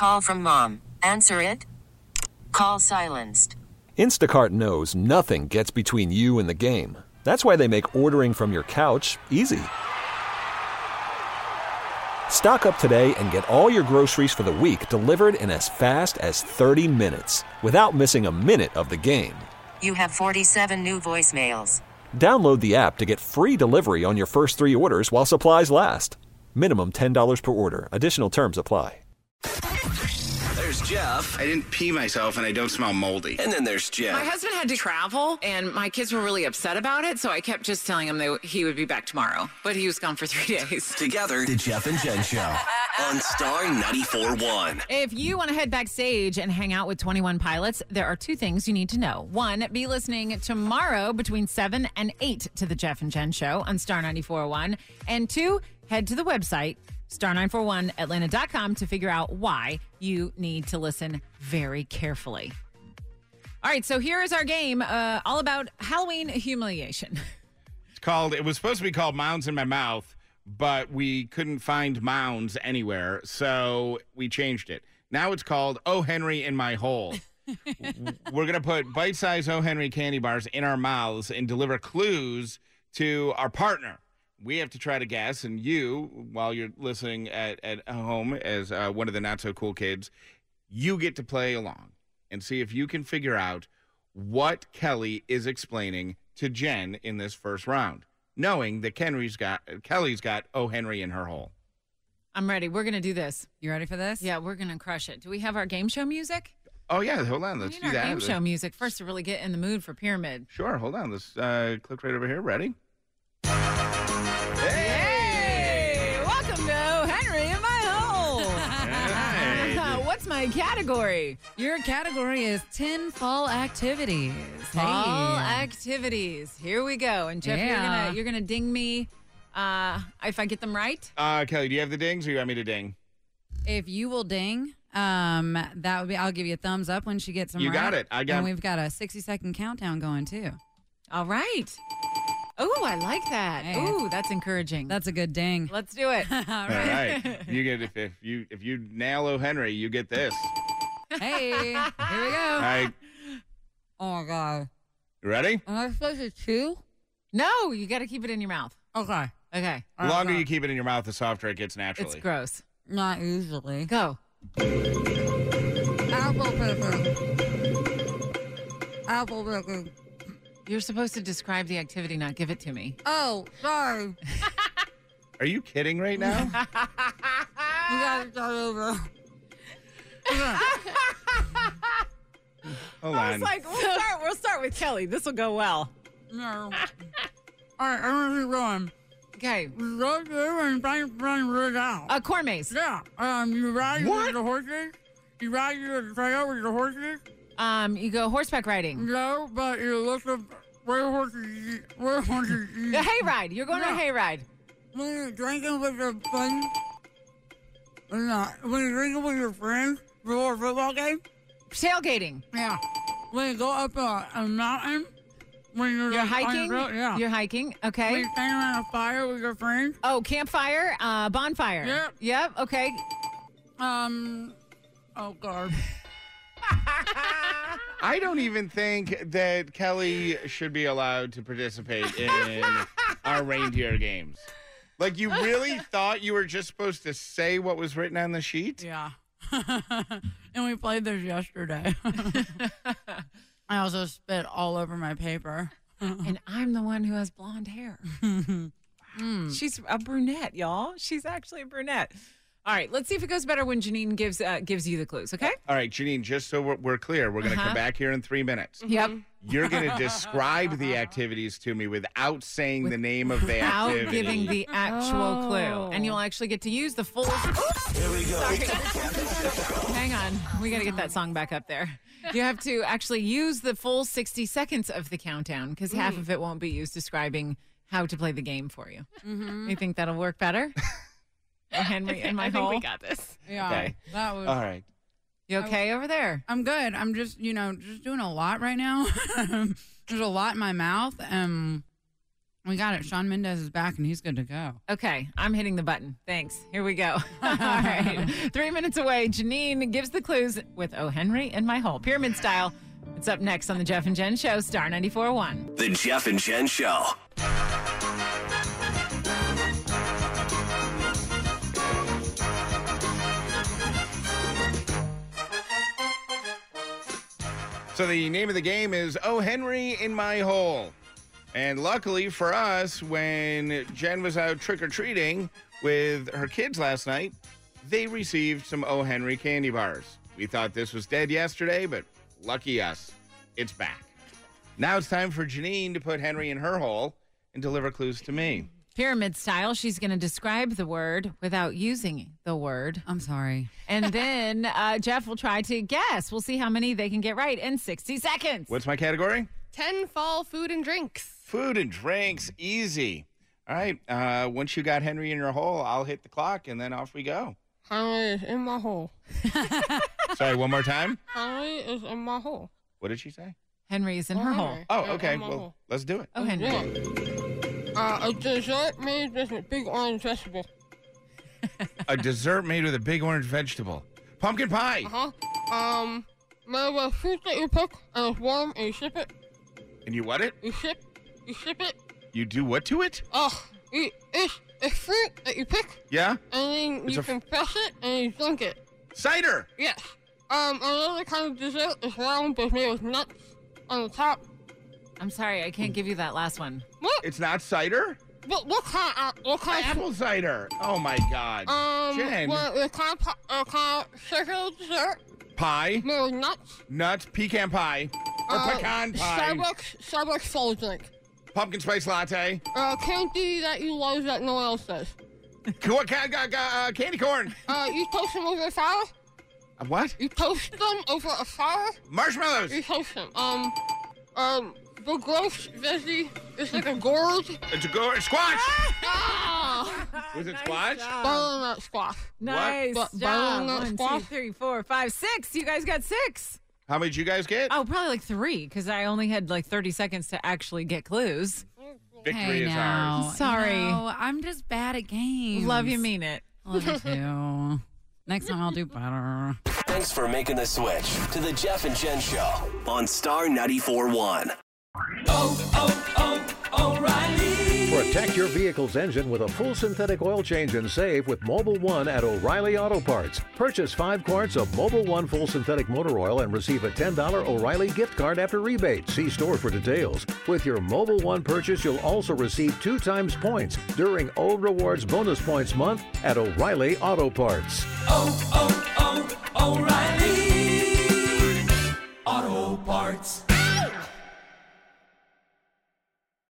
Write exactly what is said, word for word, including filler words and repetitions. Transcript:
Call from mom. Answer it. Call silenced. Instacart knows nothing gets between you and the game. That's why they make ordering from your couch easy. Stock up today and get all your groceries for the week delivered in as fast as thirty minutes without missing a minute of the game. You have forty-seven new voicemails. Download the app to get free delivery on your first three orders while supplies last. Minimum ten dollars per order. Additional terms apply. There's Jeff. I didn't pee myself and I don't smell moldy. And then there's Jen. My husband had to travel, and my kids were really upset about it, so I kept just telling him that he would be back tomorrow. But he was gone for three days. Together, the Jeff and Jen Show on Star ninety-four point one. If you want to head backstage and hang out with twenty-one Pilots, there are two things you need to know. One, be listening tomorrow between seven and eight to the Jeff and Jen Show on Star ninety-four point one. And two, head to the website, star nine four one atlanta dot com, to figure out why you need to listen very carefully. All right, so here is our game, uh, all about Halloween humiliation. It's called, it was supposed to be called Mounds in My Mouth, but we couldn't find mounds anywhere, so we changed it. Now it's called Oh Henry in My Hole. We're going to put bite-sized Oh Henry candy bars in our mouths and deliver clues to our partner. We have to try to guess, and you, while you're listening at, at home as uh, one of the not-so-cool kids, you get to play along and see if you can figure out what Kelly is explaining to Jen in this first round, knowing that Henry's got, Kelly's got Oh Henry in her hole. I'm ready. We're going to do this. You ready for this? Yeah, we're going to crush it. Do we have our game show music? Oh, yeah, hold on. Let's we need do our that. game show music first to really get in the mood for Pyramid. Sure, hold on. Let's uh, click right over here. Ready? Hey! Welcome to Oh Henry in My Hole. Right. What's my category? Your category is ten fall activities. Fall Hey. activities. Here we go. And Jeff, you're Yeah. gonna you're gonna ding me uh, if I get them right. Uh, Kelly, do you have the dings or you want me to ding? If you will ding, um, that would be. I'll give you a thumbs up when she gets them You right. got it. I got- And we've got a sixty second countdown going too. All right. Oh, I like that. Hey. Ooh, that's encouraging. That's a good ding. Let's do it. All All right. right. You get if, if you if you nail O. Henry, you get this. Hey, here we go. All right. Oh my god. You ready? Am I supposed to chew? No, you got to keep it in your mouth. Okay. Okay. The longer you keep it in your mouth, the softer it gets It's naturally. gross. Not usually. Go. Apple picking. Apple picking. You're supposed to describe the activity, not give it to me. Oh, sorry. Are you kidding right now? You gotta start over. Hold I on. was like, we'll start, we'll start with Kelly. This will go well. No. All right, I'm gonna keep going. Okay. Go through and find run it out. A corn maze. Yeah. Um, you ride What? with the horses. You ride your trail with the horses. Um, you go horseback riding. No, but you look up where horses eat, where horses eat. A hay ride. You're going on a Yeah. hay ride. When you're drinking with your friends. When you're when you're drinking with your friends before a football game. Tailgating. Yeah. When you go up a, a mountain. When you're, You're like, on hiking. your road, yeah. You're hiking. When Okay. you're standing around a fire with your friends. Oh, campfire. Uh, bonfire. Yep. Yep. Okay. Um. Oh God. I don't even think that Kelly should be allowed to participate in our reindeer games. Like, you really thought you were just supposed to say what was written on the sheet? Yeah. And we played this yesterday. I also spit all over my paper. And I'm the one who has blonde hair. She's a brunette, y'all. She's actually a brunette. All right, let's see if it goes better when Janine gives uh, gives you the clues, okay? All right, Janine, just so we're, we're clear, we're going to Uh-huh. come back here in three minutes. Yep. You're going to describe the activities to me without saying the name of the Without activity. giving the actual clue. And you'll actually get to use the full... Here we go. Hang on. We got to get that song back up there. You have to actually use the full sixty seconds of the countdown because half of it won't be used describing how to play the game for you. You think that'll work better? Oh, Henry in my hole? we got this. Yeah. Okay. That was. All right. You okay over there? I'm good. I'm just, you know, just doing a lot right now. There's a lot in my mouth. Um, We got it. Shawn Mendes is back, and he's good to go. Okay, I'm hitting the button. Thanks. Here we go. All right. Three minutes away, Janine gives the clues with O. Henry in my hole. Pyramid style. It's up next on the Jeff and Jen Show, Star ninety-four point one. The Jeff and Jen Show. So the name of the game is O. Henry in my hole. And luckily for us, when Jen was out trick-or-treating with her kids last night, they received some O. Henry candy bars. We thought this was dead yesterday, but lucky us, it's back. Now it's time for Janine to put Henry in her hole and deliver clues to me. Pyramid style, she's going to describe the word without using the word. I'm sorry. And then uh, Jeff will try to guess. We'll see how many they can get right in sixty seconds. What's my category? ten fall food and drinks. Food and drinks, easy. All right, uh, once you got Henry in your hole, I'll hit the clock, and then off we go. Henry is in my hole. Sorry, one more time? Henry is in my hole. What did she say? Henry is in Oh, her Henry. hole. Oh, In- okay, in my well, hole. let's do it. Oh, Henry. Yeah. Uh, a dessert made with a big orange vegetable. A dessert made with a big orange vegetable. Pumpkin pie. Uh-huh. Um, made with fruit that you pick, and it's warm, and you ship it. And you what it? You ship, you ship it. You do what to it? Oh, you, it's, it's fruit that you pick, Yeah? and then It's you a f- can press it, and you drink it. Cider. Yes. Um, another kind of dessert is round, but it's made with nuts on the top. I'm sorry, I can't give you that last one. What? It's not cider? What, what kind of, what kind of Apple cider. Oh, my God. Um, Jen. well, it's kind of, pu- uh, kind of circular dessert Pie. made with nuts. Nuts. Pecan pie. Or Uh, pecan pie. Starbucks, Starbucks full drink. Pumpkin spice latte. Uh, candy that you love that no one else does. Co- ca- ca- ca- uh, candy corn. Uh, you toast them over a fire. Uh, what? You toast them over a fire. Marshmallows. You toast them. Um, um, the gross veggie is like a gourd. It's a go- squash. Ah! Was it squash? Butternut squash. Nice Bu- job. butternut One, two, squash. three, four, five, six. You guys got six. How many did you guys get? Oh, probably like three because I only had like thirty seconds to actually get clues. Victory Hey, is now. ours. Sorry. You know, I'm just bad at games. Love you, mean it. Love you too. Next time I'll do better. Thanks for making the switch to the Jeff and Jen Show on Star ninety-four point one. Protect your vehicle's engine with a full synthetic oil change and save with Mobile One at O'Reilly Auto Parts. Purchase five quarts of Mobile One full synthetic motor oil and receive a ten dollars O'Reilly gift card after rebate. See store for details. With your Mobile One purchase, you'll also receive two times points during O Rewards Bonus Points Month at O'Reilly Auto Parts. oh, oh, oh, O'Reilly Auto Parts.